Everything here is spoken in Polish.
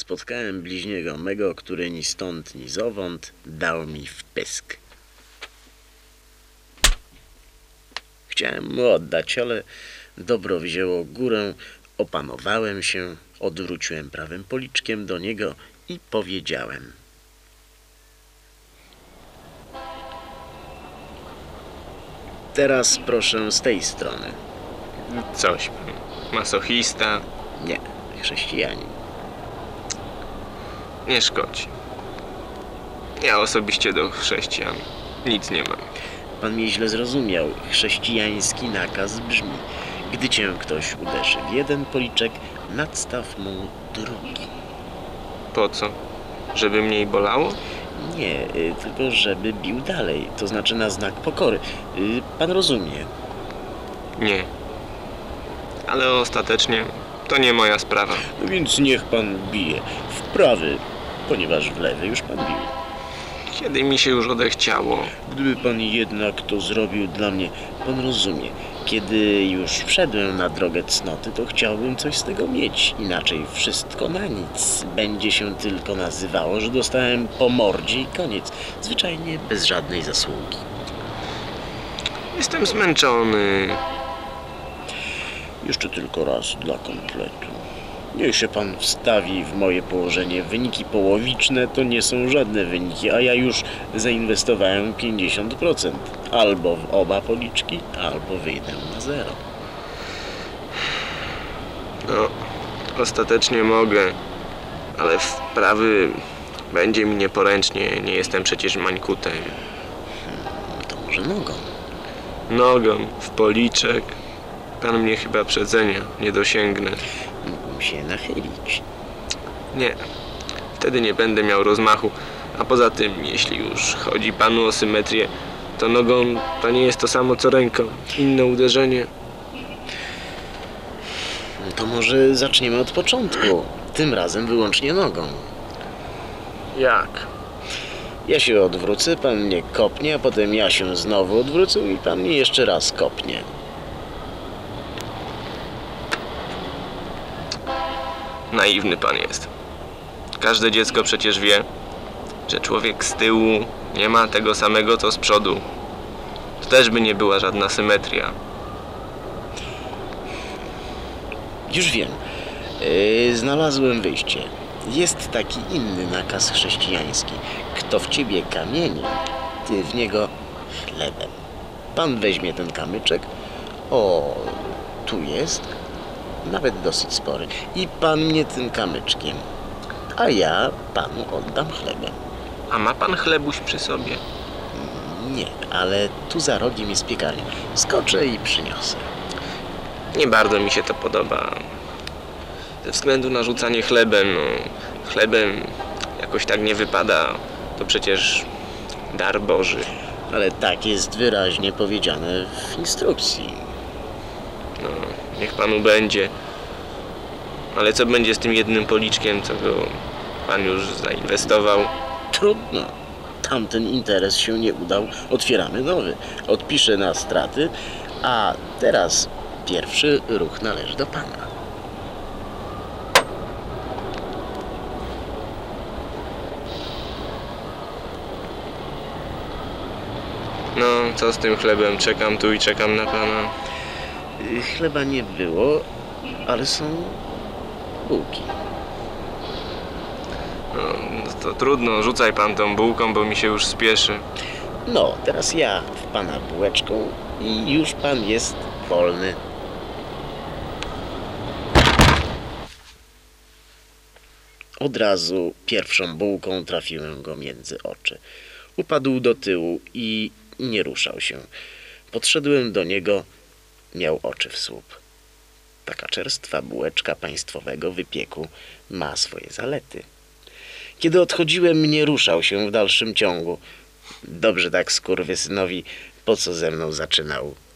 spotkałem bliźniego mego, który ni stąd, ni zowąd dał mi w pysk. Chciałem mu oddać, ale dobro wzięło górę, opanowałem się, odwróciłem prawym policzkiem do niego i powiedziałem: teraz proszę z tej strony. Coś pan. Masochista. Nie, chrześcijanin. Nie szkodzi. Ja osobiście do chrześcijan nic nie mam. Pan mnie źle zrozumiał. Chrześcijański nakaz brzmi: gdy cię ktoś uderzy w jeden policzek, nadstaw mu drugi. Po co? Żeby mniej bolało? Nie, tylko żeby bił dalej, to znaczy na znak pokory. Pan rozumie. Nie. Ale ostatecznie to nie moja sprawa. No więc niech pan bije w prawy, ponieważ w lewy już pan bił. Kiedy mi się już odechciało. Gdyby pan jednak to zrobił dla mnie, pan rozumie. Kiedy już wszedłem na drogę cnoty, to chciałbym coś z tego mieć. Inaczej wszystko na nic. Będzie się tylko nazywało, że dostałem po mordzie i koniec. Zwyczajnie bez żadnej zasługi. Jestem zmęczony. Jeszcze tylko raz dla kompletu. Niech się pan wstawi w moje położenie. Wyniki połowiczne to nie są żadne wyniki, a ja już zainwestowałem 50%. Albo w oba policzki, albo wyjdę na zero. No, ostatecznie mogę. Ale w prawy będzie mi nieporęcznie. Nie jestem przecież mańkutem. To może nogą. Nogą w policzek. Pan mnie chyba przedzenia. Nie dosięgnę. Mógłbym się nachylić. Nie. Wtedy nie będę miał rozmachu. A poza tym, jeśli już chodzi panu o symetrię, to nogą to nie jest to samo co ręką. Inne uderzenie. To może zaczniemy od początku. Tym razem wyłącznie nogą. Jak? Ja się odwrócę, pan mnie kopnie, a potem ja się znowu odwrócę i pan mnie jeszcze raz kopnie. Naiwny pan jest. Każde dziecko przecież wie, że człowiek z tyłu nie ma tego samego co z przodu. To też by nie była żadna symetria. Już wiem. Znalazłem wyjście. Jest taki inny nakaz chrześcijański. Kto w ciebie kamieniem, ty w niego chlebem. Pan weźmie ten kamyczek. O, tu jest. Nawet dosyć spory. I pan mnie tym kamyczkiem. A ja panu oddam chlebem. A ma pan chlebuś przy sobie? Nie, ale tu za rogiem jest piekarnia. Skoczę i przyniosę. Nie bardzo mi się to podoba. Ze względu na rzucanie chlebem, no, chlebem jakoś tak nie wypada. To przecież dar Boży. Ale tak jest wyraźnie powiedziane w instrukcji. No, niech panu będzie. Ale co będzie z tym jednym policzkiem, co go pan już zainwestował? Trudno. Tamten interes się nie udał. Otwieramy nowy. Odpiszę na straty. A teraz pierwszy ruch należy do pana. No, co z tym chlebem? Czekam tu i czekam na pana. Chleba nie było, ale są bułki. No, to trudno, rzucaj pan tą bułką, bo mi się już spieszy. No, teraz ja w pana bułeczką i już pan jest wolny. Od razu pierwszą bułką trafiłem go między oczy. Upadł do tyłu i nie ruszał się. Podszedłem do niego, miał oczy w słup. Taka czerstwa bułeczka państwowego wypieku ma swoje zalety. Kiedy odchodziłem, nie ruszał się w dalszym ciągu. Dobrze tak skurwysynowi, po co ze mną zaczynał.